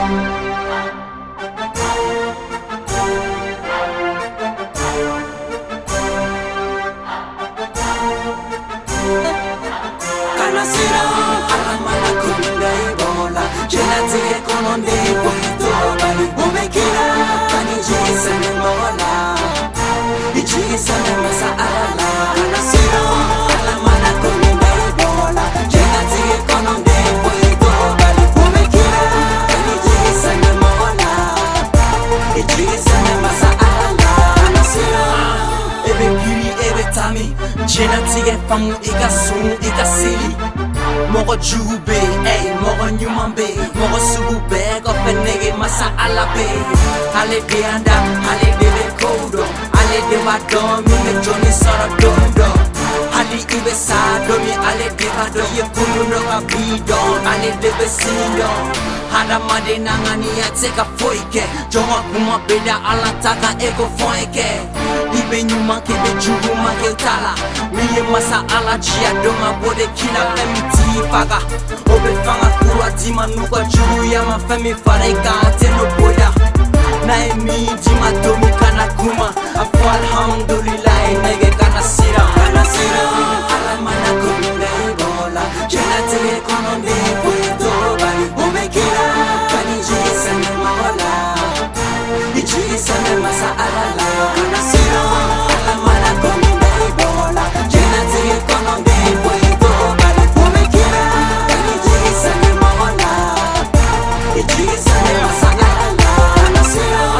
Jena tige famu ika sunu ika sili Moko jube, moko nyumambe Moko sugube, kope nege masa alabe Ale de anda, ale de le kodo Ale de wadon, mime joni soro dondo Hali ibe sa domi, ale de wadon Ye kunu noga bidon, ale de besindo Hada made nangani ya teka foike Jonga kuma beda alataka eko foike Ibe nyuma kebe jugu make utala Miye masa ala chia donga bode kila MT faga Obe fanga kuwa dima nuka jugu ya mafemi fareka Teno boda Na emi dima domi kana kuma Afu alhamdulillah nege kana sira